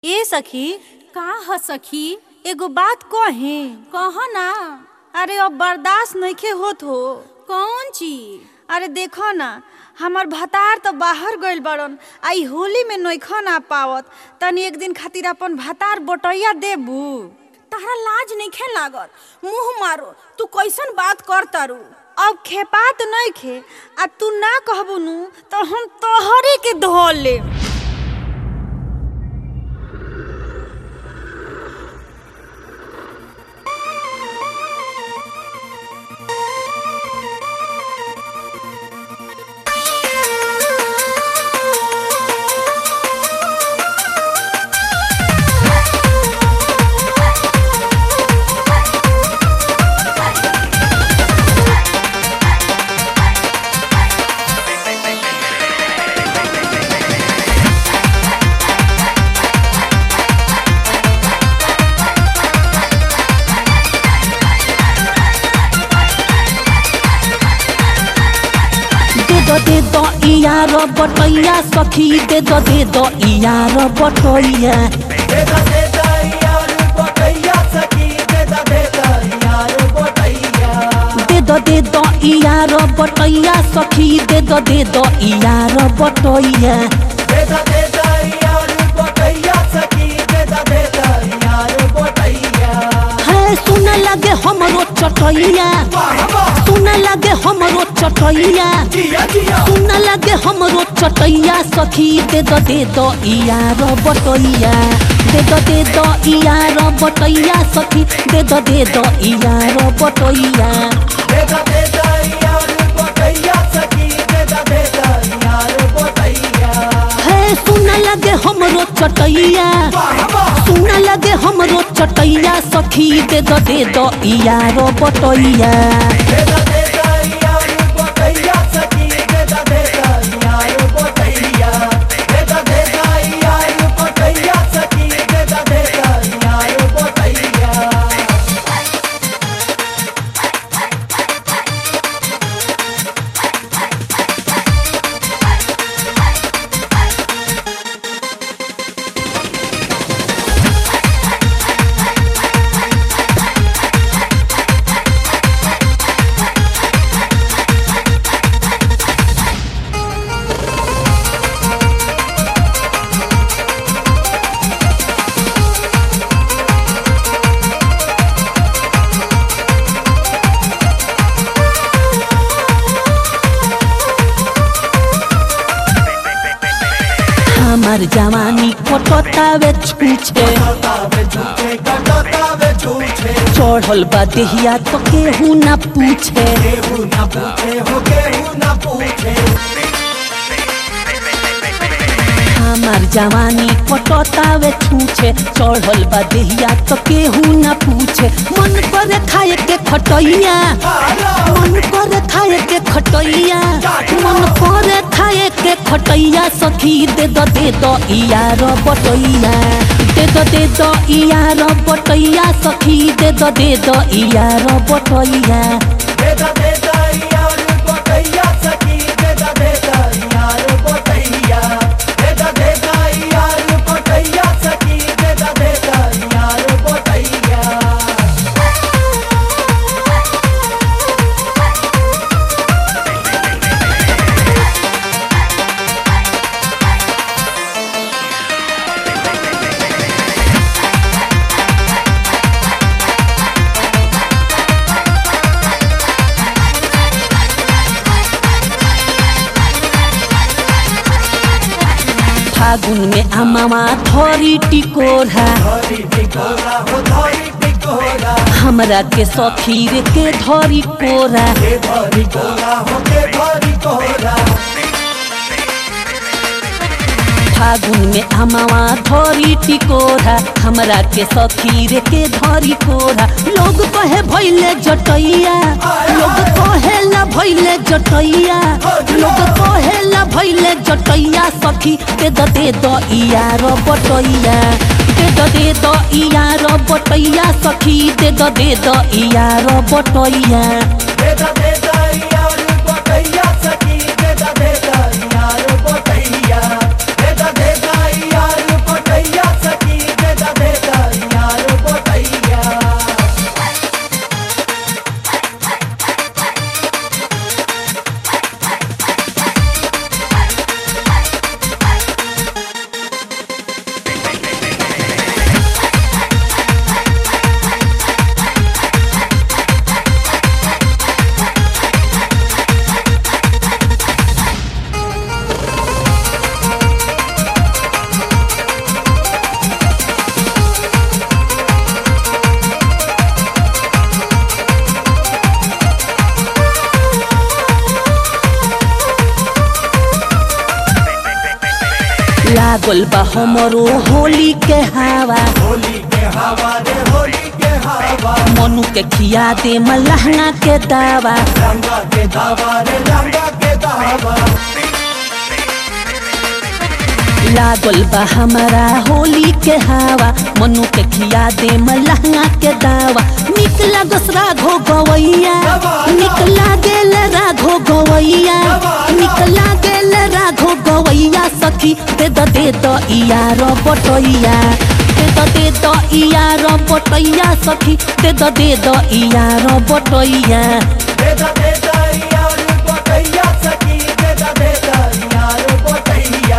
ए सखी, का ह सखी? एगो बात कही। कह ना। अरे अब बर्दाश्त नइखे होत हो। कौन चीज? अरे देखो ना, हमार भतार तो बाहर गइल बड़न, आई होली में नइखन आ पावत। तनी एक दिन खातिर अपन भतार बटैया देबू। तारा लाज नइखे लागत? मुंह मारो, तू कैसन बात कर तारू? अब खेपात नइखे, आ तू ना कहबू नु तो हम तोहरे के धो ले। दे दो यार बटैया सखी, दे दो यार बटैया, दे दो यार बटैया सखी, दे दो यार बटैया, दे दो यार बटैया सखी, दे दो यार बटैया, दे दो यार बटैया सखी, दे दो यार बटैया। है सुन लगे हमरो चटैया, सुन लगे हमरो चटैया, सुन लगे हमरो चटैया सखी, दे दो यार बटैया, दे दो यार बटैया सखी, दे दो यार बटैया, दे दो यार बटैया सखी, दे दो यार बटैया। है सुन लगे हमरो चटैया, सुन लगे हमरो चटैया सखी, दे दो यार बटैया, दे दो यार बटैया सखी, दे दो यार बटैया, दे दो यार बटैया सखी, दे दो यार बटैया। हमार जवानी कटतावे छूछे, चढ़ल बा देहिया तो केहू ना पूछे, हमार जवानी कटतावे छूछे, चढ़ल बा देहिया तो केहू ना पूछे। मन करे खाए के खटैया, मन करे खाए के खटैया, मन करे खाए के खटैया सखी, दे दो यार बटैया, दे दो यार बटैया सखी, दे दो यार बटैया, दे दो यार बटैया सखी, दे दो यार बटैया, दे दो यार बटैया सखी, दे दो यार बटैया। फागुन में अमामा थोरी टिकोरा, हमरा के सखी रे के धरी कोरा, फागुन में अमामा धरी टिकोरा, हमरा के सखी रे के धरी कोरा। लोग कहे भइले जटैया, लोग कहेला भइले जटैया, लोग कहेला भइले जटैया सखी, दे दो यार बटैया, दे दो यार बटैया सखी, दे दो यार बटैया, दे दो यार बटैया सखी, दे दो यार बटैया, दे दो यार बटैया सखी, लागल बा हमरो होली के हवा होली के हवा रे होली के हवा मनु के खिया दे लहंगा के दावा लंगा के दावा रे लंगा के दावा लागल बा हमारा होली के हवा मनु के खिया दे लहंगा के दावा निक लागस राघो गवैया निक लागेल राघो गवैया निक लागेल राघो गवैया सखी दे द यार बटैया दे द यार बटैया सखी दे द यार बटैया यार बटैया सखी दे यार बटैया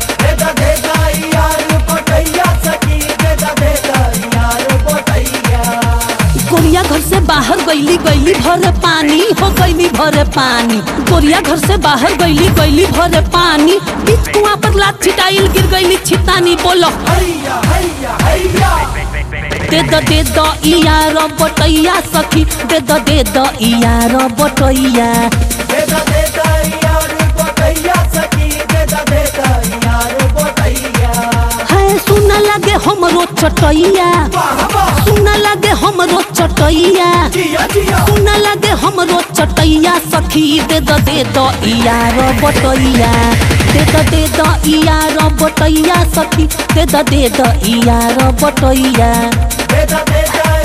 यार बटैया सखी दे यार बटैया गोरिया घर से बाहर गईली भरे पानी हो गईली भरे पानी गोरिया घर से बाहर गईली भरे पानी बीच कुआं पर लात छिटाइल गिर गईली छितानी बोलो हैया हैया हैया दे द यार बटैया सखी दे द यार बटैया यार बटैया सखी दे यार बटैया है सुन लगे हमरो चटैया सुन लगे हमरो चटैया जिया जिया सुन लगे हमरो चटैया सखी दे द यार बटैया दे द यार बटैया सखी दे द यार बटैया दे